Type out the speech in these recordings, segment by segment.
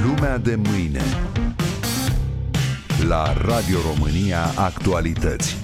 Lumea de mâine la Radio România Actualități.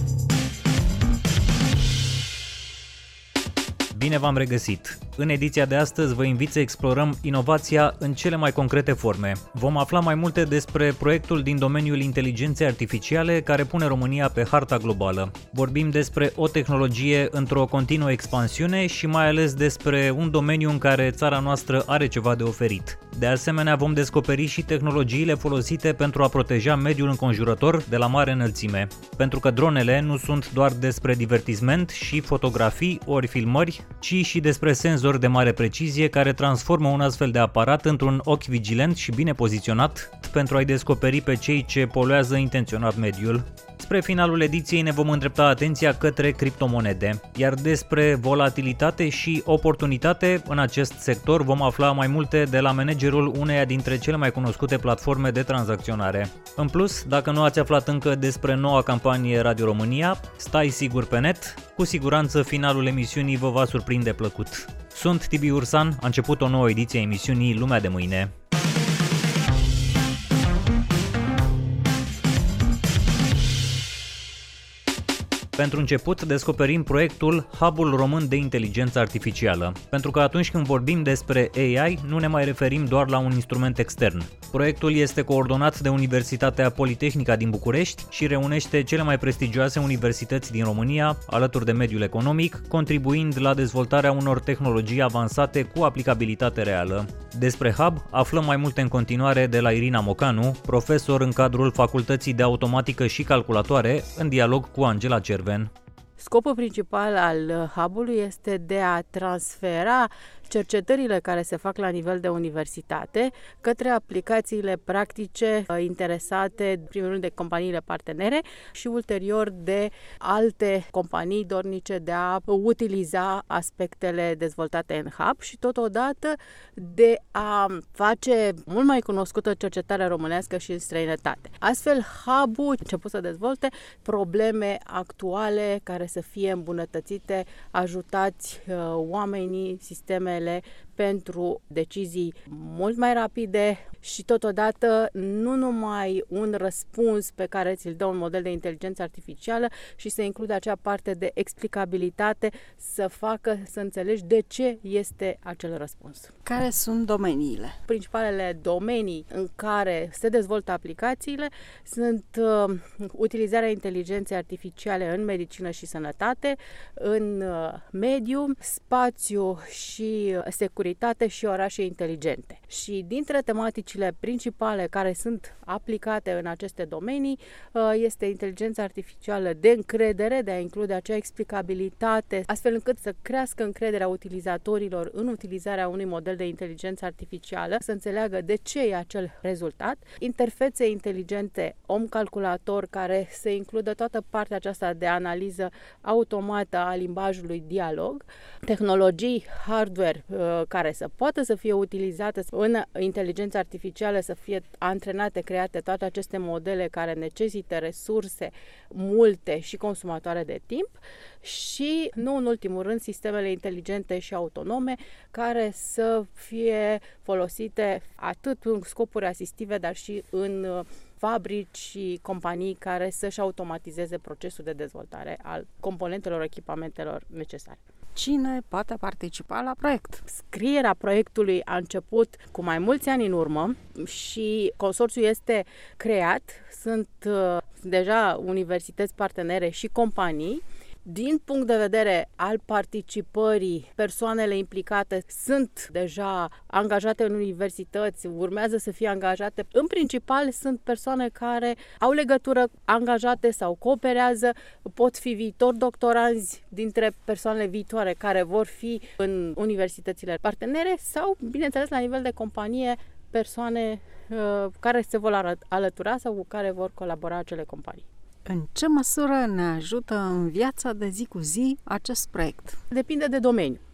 Bine v-am regăsit! În ediția de astăzi vă invit să explorăm inovația în cele mai concrete forme. Vom afla mai multe despre proiectul din domeniul inteligenței artificiale care pune România pe harta globală. Vorbim despre o tehnologie într-o continuă expansiune și mai ales despre un domeniu în care țara noastră are ceva de oferit. De asemenea, vom descoperi și tehnologiile folosite pentru a proteja mediul înconjurător de la mare înălțime. Pentru că dronele nu sunt doar despre divertisment și fotografii ori filmări, ci și despre senzori de mare precizie care transformă un astfel de aparat într-un ochi vigilent și bine poziționat pentru a-i descoperi pe cei ce poluează intenționat mediul. Spre finalul ediției ne vom îndrepta atenția către criptomonede, iar despre volatilitate și oportunitate în acest sector vom afla mai multe de la managerul uneia dintre cele mai cunoscute platforme de tranzacționare. În plus, dacă nu ați aflat încă despre noua campanie Radio România, stai sigur pe net, cu siguranță finalul emisiunii vă va surprinde plăcut. Sunt Tibi Ursan, a început o nouă ediție a emisiunii Lumea de mâine. Pentru început, descoperim proiectul Hub-ul Român de Inteligență Artificială, pentru că atunci când vorbim despre AI, nu ne mai referim doar la un instrument extern. Proiectul este coordonat de Universitatea Politehnica din București și reunește cele mai prestigioase universități din România, alături de mediul economic, contribuind la dezvoltarea unor tehnologii avansate cu aplicabilitate reală. Despre Hub aflăm mai multe în continuare de la Irina Mocanu, profesor în cadrul Facultății de Automatică și Calculatoare, în dialog cu Angela Cerven. Scopul principal al hub-ului este de a transfera cercetările care se fac la nivel de universitate către aplicațiile practice interesate, în primul rând, de companiile partenere și ulterior de alte companii dornice de a utiliza aspectele dezvoltate în hub și totodată de a face mult mai cunoscută cercetarea românească și în străinătate. Astfel, hub-ul a început să dezvolte probleme actuale care să fie îmbunătățite, ajutați oamenii, sistemele pentru decizii mult mai rapide și totodată nu numai un răspuns pe care ți-l dă un model de inteligență artificială și să includă acea parte de explicabilitate, să facă să înțelegi de ce este acel răspuns. Care sunt domeniile? Principalele domenii în care se dezvoltă aplicațiile sunt utilizarea inteligenței artificiale în medicină și sănătate, în mediu, spațiu și securitate și orașe inteligente. Și dintre tematicile principale care sunt aplicate în aceste domenii este inteligența artificială de încredere, de a include acea explicabilitate, astfel încât să crească încrederea utilizatorilor în utilizarea unui model de inteligență artificială, să înțeleagă de ce e acel rezultat, interfețe inteligente om-calculator care să includă toată partea aceasta de analiză automată a limbajului dialog, tehnologii hardware care să poată să fie utilizate în inteligența artificială, să fie antrenate, create toate aceste modele care necesită resurse multe și consumatoare de timp și, nu în ultimul rând, sistemele inteligente și autonome care să fie folosite atât în scopuri asistive, dar și în fabrici și companii care să-și automatizeze procesul de dezvoltare al componentelor, echipamentelor necesare. Cine poate participa la proiect? Scrierea proiectului a început cu mai mulți ani în urmă și consorțiul este creat. Sunt deja universități partenere și companii. Din punct de vedere al participării, persoanele implicate sunt deja angajate în universități, urmează să fie angajate. În principal sunt persoane care au legătură, angajate sau cooperează, pot fi viitori doctoranzi dintre persoanele viitoare care vor fi în universitățile partenere sau, bineînțeles, la nivel de companie, persoane care se vor alătura sau cu care vor colabora acele companii. În ce măsură ne ajută în viața de zi cu zi acest proiect? Depinde de domeniu.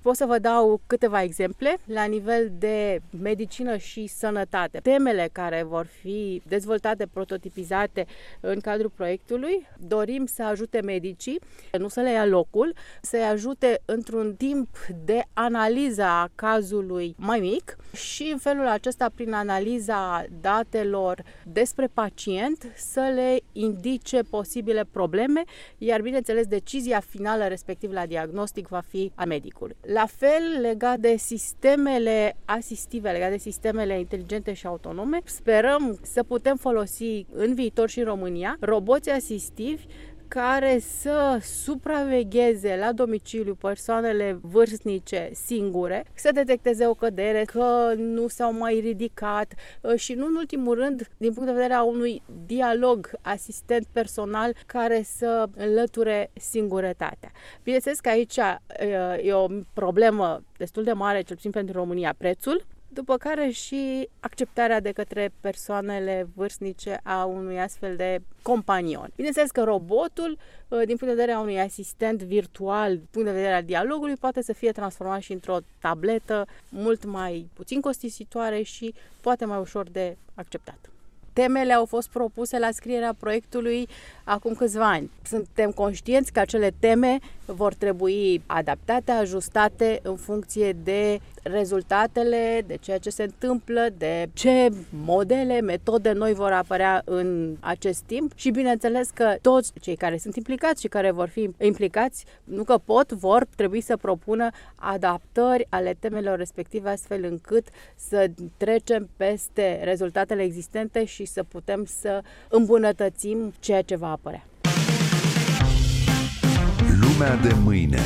pot să vă dau câteva exemple la nivel de medicină și sănătate. Temele care vor fi dezvoltate, prototipizate în cadrul proiectului, dorim să ajute medicii, nu să le ia locul, să-i ajute într-un timp de analiză a cazului mai mic și în felul acesta, prin analiza datelor despre pacient, să le indice posibile probleme, iar bineînțeles decizia finală respectiv la diagnostic va fi a medicului. La fel, legat de sistemele asistive, legat de sistemele inteligente și autonome, sperăm să putem folosi în viitor și în România roboți asistivi care să supravegheze la domiciliu persoanele vârstnice singure, să detecteze o cădere, că nu s-au mai ridicat și nu în ultimul rând, din punct de vedere a unui dialog asistent personal care să înlăture singurătatea. Bineînțeles că aici e o problemă destul de mare, cel puțin pentru România, prețul, după care și acceptarea de către persoanele vârstnice a unui astfel de companion. Bineînțeles că robotul, din punct de vedere a unui asistent virtual, din punct de vedere al dialogului, poate să fie transformat și într-o tabletă mult mai puțin costisitoare și poate mai ușor de acceptat. Temele au fost propuse la scrierea proiectului acum câțiva ani. Suntem conștienți că acele teme vor trebui adaptate, ajustate în funcție de rezultatele, de ceea ce se întâmplă, de ce modele, metode noi vor apărea în acest timp și bineînțeles că toți cei care sunt implicați și care vor fi implicați, nu că vor trebui să propună adaptări ale temelor respective astfel încât să trecem peste rezultatele existente și să putem să îmbunătățim ceea ce va apărea. Lumea de mâine.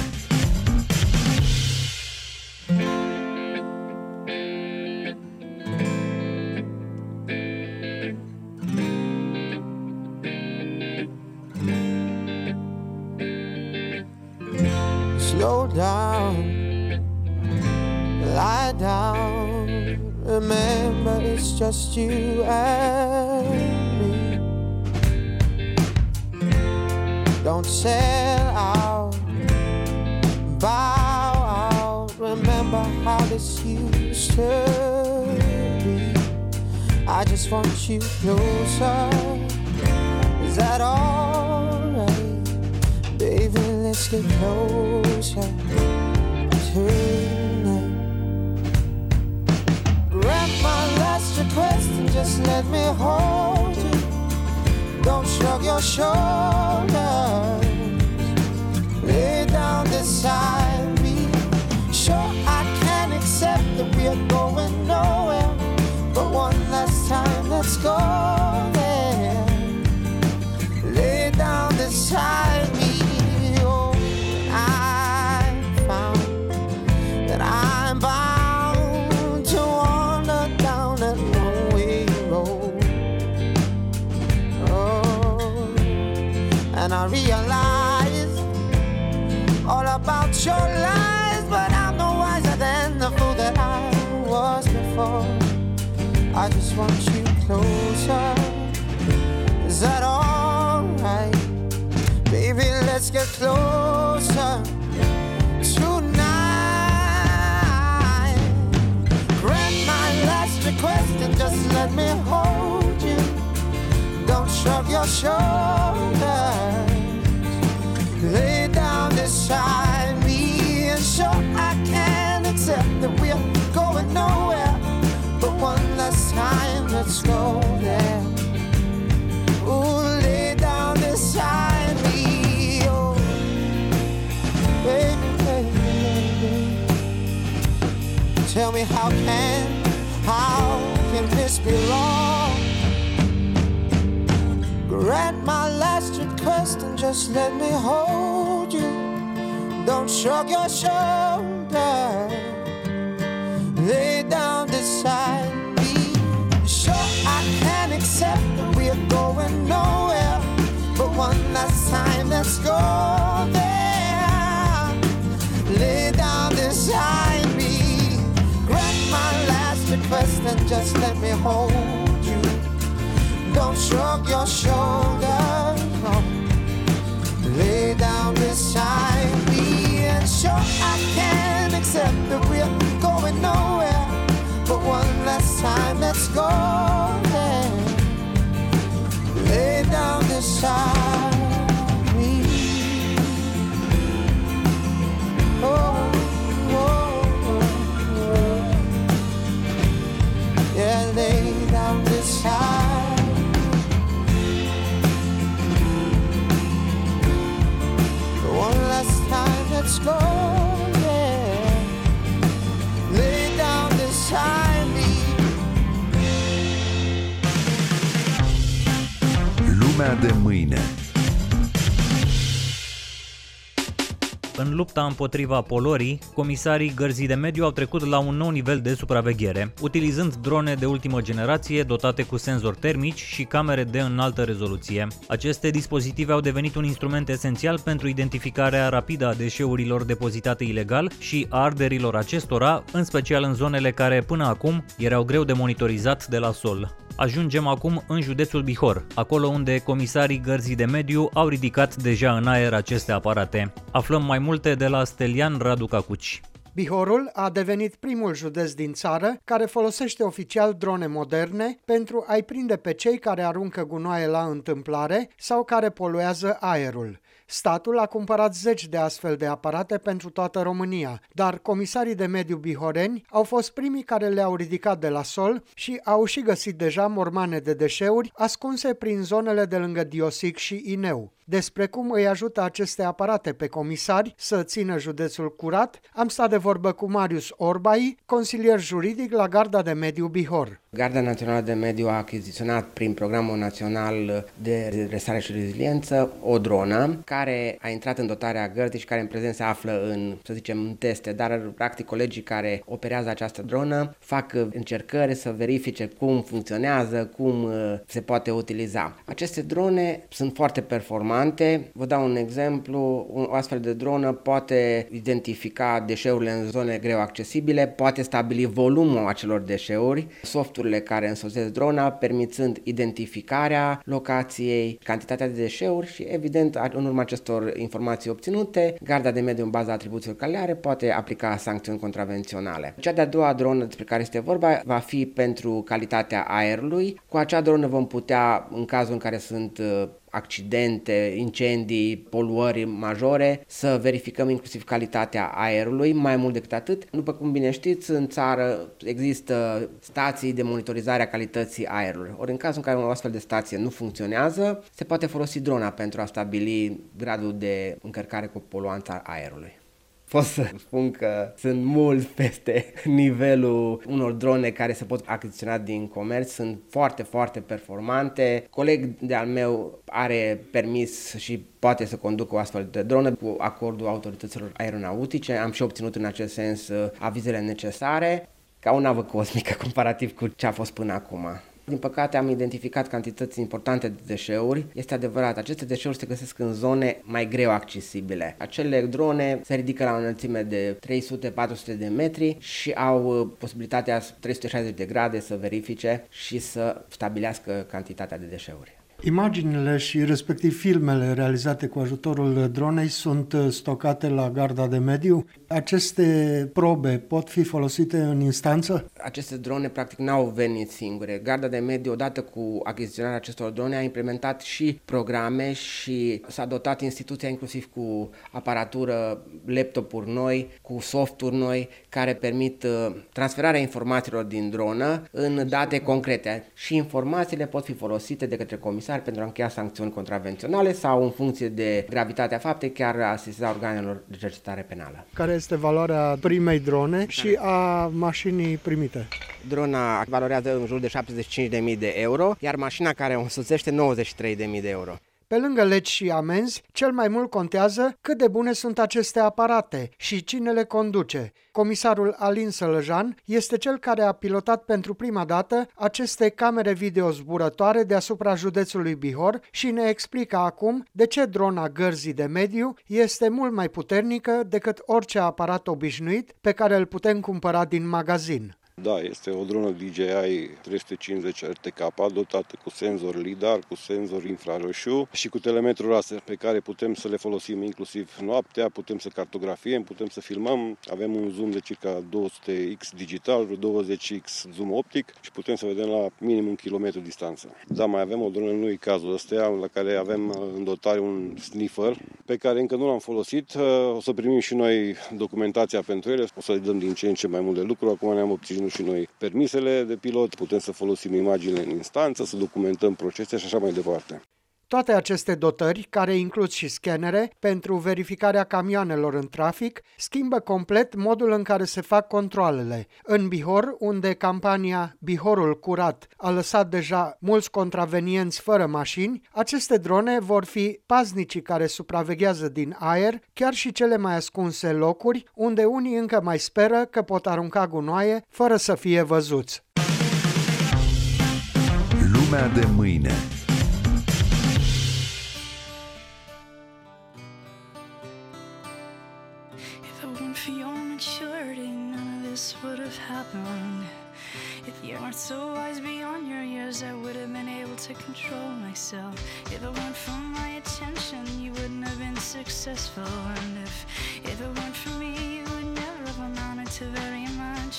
Slow down, lie down. Remember, it's just you and me. Don't sell out, bow out. Remember how this used to be. I just want you closer. Is that alright? Baby, let's get closer tonight. Grant my last request and just let me hold you. Don't shrug your shoulders. Lay down beside me. Sure, I can accept that we're going nowhere, but one last time, let's go there. Lay down beside me. Oh, I found that I'm bound to wander down that one-way road. Oh, and I realize all about your lies, but I'm no wiser than the fool that I was before. I just want you closer. Is that alright? Baby, let's get closer tonight. Grant my last request and just let me hold you. Don't shrug your shoulders. Lay down beside me. And sure, I can accept that we're going nowhere, but one last time, let's go there. Ooh, lay down beside me. Oh, baby, baby, baby. Tell me how can this be wrong? Grant my last request and just let me hold you. Don't shrug your shoulders. Lay down beside me. Sure, I can accept that we're going nowhere, but one last time, let's go there. Lay down beside me. Grant my last request and just let me hold you. Don't shrug your shoulders. No. Lay down beside me. And sure, I can accept let's go there. Lay down beside me. Oh, oh, oh, oh. Yeah, lay down beside. One last time, let's go there. Lay down beside me. Lumea de mâine. În lupta împotriva poluării, comisarii Gărzii de Mediu au trecut la un nou nivel de supraveghere, utilizând drone de ultimă generație dotate cu senzori termici și camere de înaltă rezoluție. Aceste dispozitive au devenit un instrument esențial pentru identificarea rapidă a deșeurilor depozitate ilegal și a arderilor acestora, în special în zonele care până acum erau greu de monitorizat de la sol. Ajungem acum în județul Bihor, acolo unde comisarii Gărzii de Mediu au ridicat deja în aer aceste aparate. Aflăm mai multe de la Stelian Radu Cacuci. Bihorul a devenit primul județ din țară care folosește oficial drone moderne pentru a-i prinde pe cei care aruncă gunoaie la întâmplare sau care poluează aerul. Statul a cumpărat 10 de astfel de aparate pentru toată România, dar comisarii de mediu bihoreni au fost primii care le-au ridicat de la sol și au și găsit deja mormane de deșeuri ascunse prin zonele de lângă Diosic și Ineu. Despre cum îi ajută aceste aparate pe comisari să țină județul curat, am stat de vorbă cu Marius Orbai, consilier juridic la Garda de Mediu Bihor. Garda Națională de Mediu a achiziționat prin Programul Național de Redresare și Reziliență o dronă care a intrat în dotarea gărdii și care în prezent se află în, să zicem, în teste, dar practic colegii care operează această dronă fac încercări să verifice cum funcționează, cum se poate utiliza. Aceste drone sunt foarte performante. Vă dau un exemplu, o astfel de dronă poate identifica deșeurile în zone greu accesibile, poate stabili volumul acelor deșeuri, softurile care însoțesc drona, permițând identificarea locației, cantitatea de deșeuri și, evident, în urma acestor informații obținute, Garda de Mediu, în baza atribuțiilor care le are, poate aplica sancțiuni contravenționale. Cea de-a doua dronă despre care este vorba va fi pentru calitatea aerului. Cu acea dronă vom putea, în cazul în care sunt accidente, incendii, poluări majore, să verificăm inclusiv calitatea aerului. Mai mult decât atât, după cum bine știți, în țară există stații de monitorizare a calității aerului. Ori în cazul în care o astfel de stație nu funcționează, se poate folosi drona pentru a stabili gradul de încărcare cu poluanța aerului. Pot să spun că sunt mult peste nivelul unor drone care se pot achiziționa din comerț, sunt foarte, foarte performante. Coleg de-al meu are permis și poate să conducă o astfel de dronă cu acordul autorităților aeronautice. Am și obținut în acest sens avizele necesare, ca o navă cosmică comparativ cu ce a fost până acum. Din păcate am identificat cantități importante de deșeuri. Este adevărat, aceste deșeuri se găsesc în zone mai greu accesibile. Acele drone se ridică la o înălțime de 300-400 de metri și au posibilitatea 360 de grade să verifice și să stabilească cantitatea de deșeuri. Imaginile și respectiv filmele realizate cu ajutorul dronei sunt stocate la Garda de Mediu. Aceste probe pot fi folosite în instanță? Aceste drone practic n-au venit singure. Garda de Mediu, odată cu achiziționarea acestor drone, a implementat și programe și s-a dotat instituția inclusiv cu aparatură, laptopuri noi, cu softuri noi, care permit transferarea informațiilor din dronă în date concrete. Și informațiile pot fi folosite de către comisar pentru a încheia sancțiuni contravenționale sau, în funcție de gravitatea faptei, chiar asista organelor de cercetare penală. Care este valoarea primei drone și a mașinii primite? Drona valorează în jur de 75.000 de euro, iar mașina care o însoțește 93.000 de euro. Pe lângă legi și amenzi, cel mai mult contează cât de bune sunt aceste aparate și cine le conduce. Comisarul Alin Sălăjan este cel care a pilotat pentru prima dată aceste camere video zburătoare deasupra județului Bihor și ne explică acum de ce drona Gărzii de Mediu este mult mai puternică decât orice aparat obișnuit pe care îl putem cumpăra din magazin. Da, este o dronă DJI 350 RTK dotată cu senzor LiDAR, cu senzor infraroșu și cu telemetru laser pe care putem să le folosim inclusiv noaptea, putem să cartografiem, putem să filmăm. Avem un zoom de circa 200x digital, 20x zoom optic și putem să vedem la minim 1 kilometru distanță. Da, mai avem o dronă, nu e cazul ăsta, la care avem în dotare un sniffer pe care încă nu l-am folosit. O să primim și noi documentația pentru ele, o să le dăm din ce în ce mai mult de lucru. Acum ne-am obținut și noi permisele de pilot, putem să folosim imaginile în instanță, să documentăm procese și așa mai departe. Toate aceste dotări, care includ și scanere pentru verificarea camioanelor în trafic, schimbă complet modul în care se fac controalele. În Bihor, unde campania Bihorul Curat a lăsat deja mulți contravenienți fără mașini, aceste drone vor fi paznicii care supraveghează din aer chiar și cele mai ascunse locuri, unde unii încă mai speră că pot arunca gunoaie fără să fie văzuți. Lumea de mâine. For your maturity, none of this would have happened. If you weren't so wise beyond your years, I would have been able to control myself. If it weren't for my attention, you wouldn't have been successful. And if it weren't for me, you would never have amounted to very much.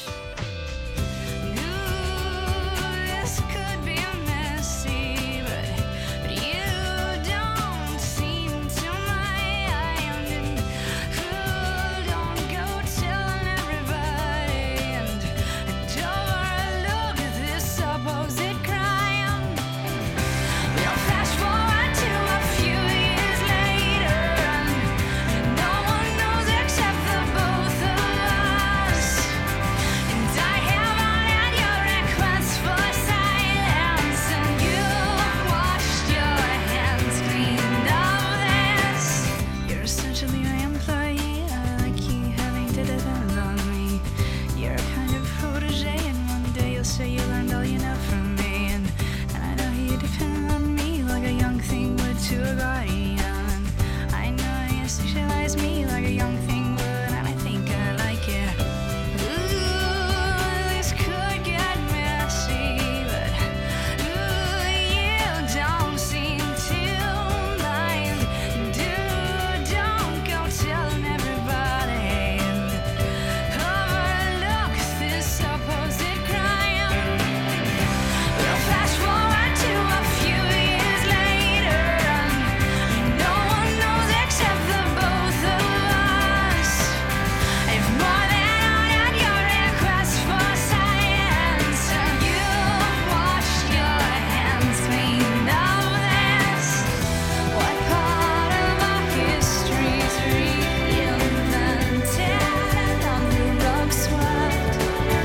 Ooh, this could be messy, but you don't seem to mind. And don't go telling everybody, and don't look at this supposed crime. We'll flash forward to a few years later, and no one knows except the both of us. And I have honored your request for silence, and you washed your hands clean of this. You're essentially my employee. I like you having to depend on me. You're a kind of protege, and one day you'll say you learned all you know from me. And I know you depend on me like a young thing would to a guardian. I know you sexualize me like a young thing would, and I think I like it. Ooh, this could get messy, but ooh, you don't seem to mind. Dude, don't go telling everybody, and overlook this supposed crime. We'll flash forward to a few years later, and no one knows except the both of us. If more than honored your request for silence, and you washed your hands clean of this. What part of our history's reinvented and on the rug swept?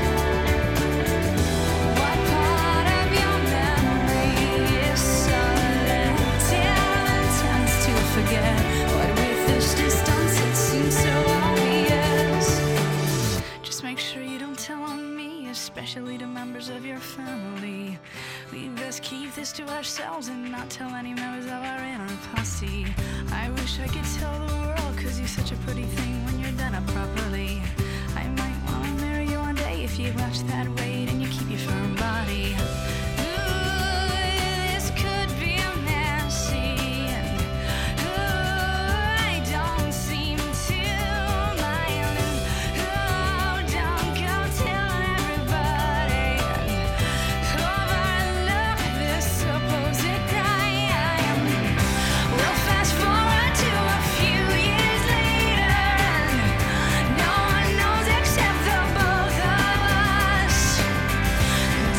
What part of your memory is selective and tends to forget? What with this distance it seems so obvious. Just make sure you don't tell on me, especially to members of your family. We best keep this to ourselves and not tell any members of our inner posse. I wish I could tell the world, 'cause you're such a pretty thing when you're done up properly. I might want to marry you one day if you watch that weight and you keep your firm body. Ooh, this could be messy, and ooh, I don't seem to mind. Oh, don't go telling everybody, and overlook this supposed crime. We'll fast forward to a few years later, and no one knows except the both of us.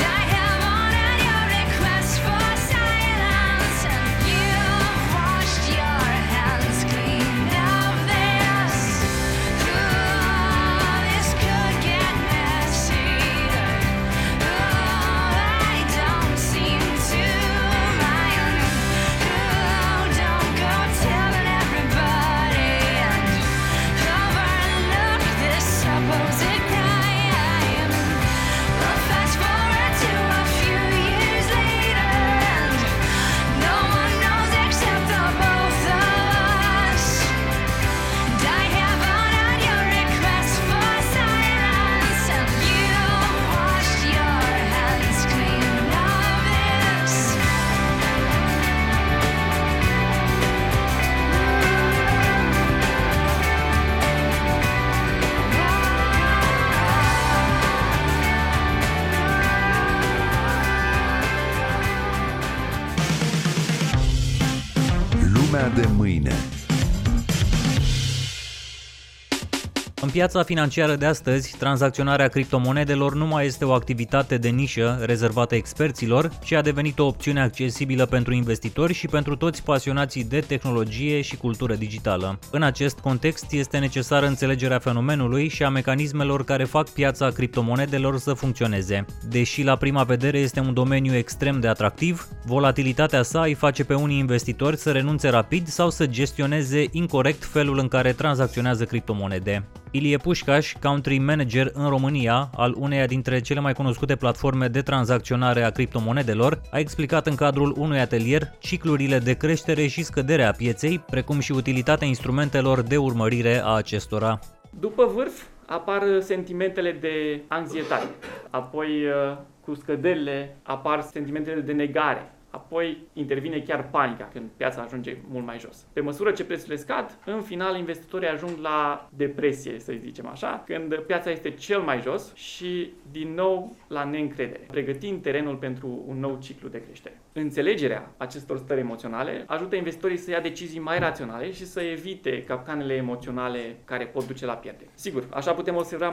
Lumea de mâine. În piața financiară de astăzi, tranzacționarea criptomonedelor nu mai este o activitate de nișă rezervată experților, ci a devenit o opțiune accesibilă pentru investitori și pentru toți pasionații de tehnologie și cultură digitală. În acest context, este necesară înțelegerea fenomenului și a mecanismelor care fac piața criptomonedelor să funcționeze. Deși la prima vedere este un domeniu extrem de atractiv, volatilitatea sa îi face pe unii investitori să renunțe rapid sau să gestioneze incorect felul în care tranzacționează criptomonede. Ilie Pușcaș, country manager în România al uneia dintre cele mai cunoscute platforme de tranzacționare a criptomonedelor, a explicat în cadrul unui atelier ciclurile de creștere și scădere a pieței, precum și utilitatea instrumentelor de urmărire a acestora. După vârf apar sentimentele de anxietate, apoi cu scăderile apar sentimentele de negare. Apoi intervine chiar panica când piața ajunge mult mai jos. Pe măsură ce prețurile scad, în final investitorii ajung la depresie, să zicem așa, când piața este cel mai jos și din nou la neîncredere, pregătind terenul pentru un nou ciclu de creștere. Înțelegerea acestor stări emoționale ajută investitorii să ia decizii mai raționale și să evite capcanele emoționale care pot duce la pierdere. Sigur, așa putem observa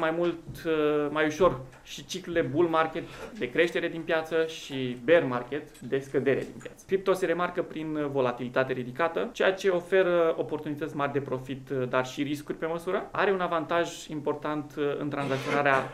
mai ușor și ciclurile bull market de creștere din piață și bear market de scădere din piață. Cripto se remarcă prin volatilitate ridicată, ceea ce oferă oportunități mari de profit, dar și riscuri pe măsură. Are un avantaj important în tranzacționarea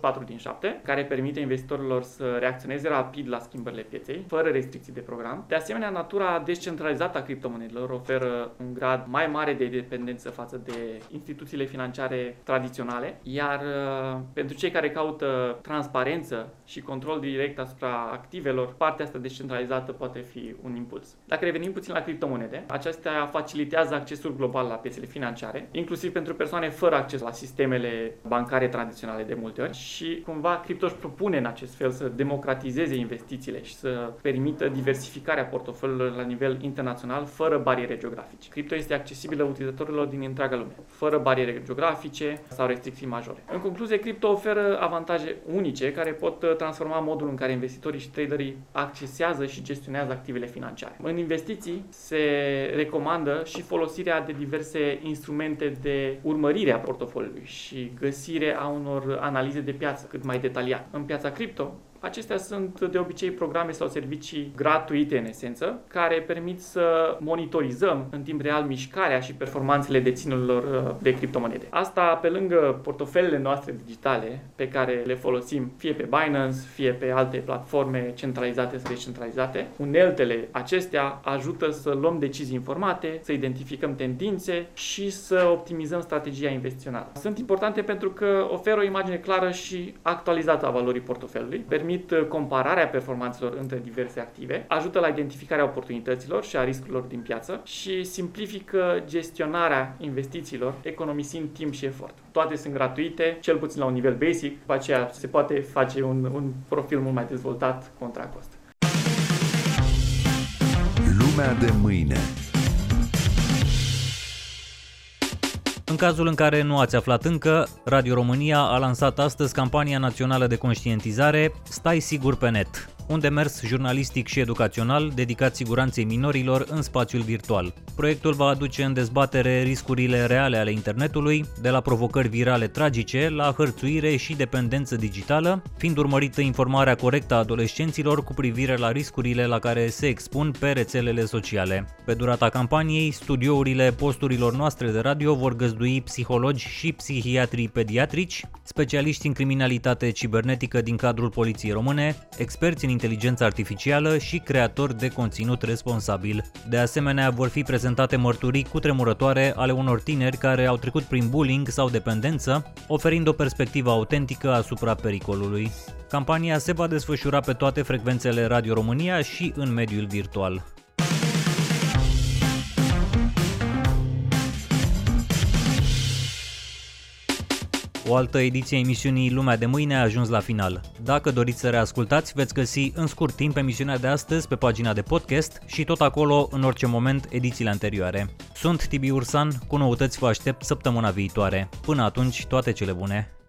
24/7, care permite investitorilor să reacționeze rapid la schimbările pieței, fără restricții de program. De asemenea, natura descentralizată a criptomonedelor oferă un grad mai mare de dependență față de instituțiile financiare tradiționale, iar pentru cei care caută transparență și control direct asupra activelor, partea asta descentralizată poate fi un impuls. Dacă revenim puțin la criptomonede, acestea facilitează accesul global la piețele financiare, inclusiv pentru persoane fără acces la sistemele bancare tradiționale de multe ori și cumva cripto își propune în acest fel să democratizeze investițiile și să permită diversificarea portofoliilor la nivel internațional fără bariere geografice. Cripto este accesibilă utilizatorilor din întreaga lume, fără bariere geografice sau restricții majore. În concluzie, cripto oferă avantaje unice care pot transforma modul în care investitorii și traderii accesează și gestionează activele financiare. În investiții se recomandă și folosirea de diverse instrumente de urmărire a portofoliului și găsire a unor analize de piață cât mai detaliate. În piața cripto, acestea sunt de obicei programe sau servicii gratuite în esență, care permit să monitorizăm în timp real mișcarea și performanțele deținurilor de criptomonede. Asta pe lângă portofelele noastre digitale pe care le folosim fie pe Binance, fie pe alte platforme centralizate sau descentralizate. Uneltele acestea ajută să luăm decizii informate, să identificăm tendințe și să optimizăm strategia investițională. Sunt importante pentru că oferă o imagine clară și actualizată a valorii portofelului, permit compararea performanțelor între diverse active, ajută la identificarea oportunităților și a riscurilor din piață și simplifică gestionarea investițiilor, economisind timp și efort. Toate sunt gratuite, cel puțin la un nivel basic, după aceea se poate face un profil mult mai dezvoltat contra cost. Lumea de mâine. În cazul în care nu ați aflat încă, Radio România a lansat astăzi campania națională de conștientizare Stai sigur pe net, un demers jurnalistic și educațional dedicat siguranței minorilor în spațiul virtual. Proiectul va aduce în dezbatere riscurile reale ale internetului, de la provocări virale tragice la hărțuire și dependență digitală, fiind urmărită informarea corectă a adolescenților cu privire la riscurile la care se expun pe rețelele sociale. Pe durata campaniei, studiourile posturilor noastre de radio vor găzdui psihologi și psihiatrii pediatrici, specialiști în criminalitate cibernetică din cadrul Poliției Române, experți în inteligență artificială și creatori de conținut responsabil. De asemenea, vor fi prezentate mărturii cutremurătoare ale unor tineri care au trecut prin bullying sau dependență, oferind o perspectivă autentică asupra pericolului. Campania se va desfășura pe toate frecvențele Radio România și în mediul virtual. O altă ediție a emisiunii Lumea de mâine a ajuns la final. Dacă doriți să reascultați, veți găsi în scurt timp emisiunea de astăzi pe pagina de podcast și tot acolo, în orice moment, edițiile anterioare. Sunt Tibi Ursan, cu noutăți vă aștept săptămâna viitoare. Până atunci, toate cele bune!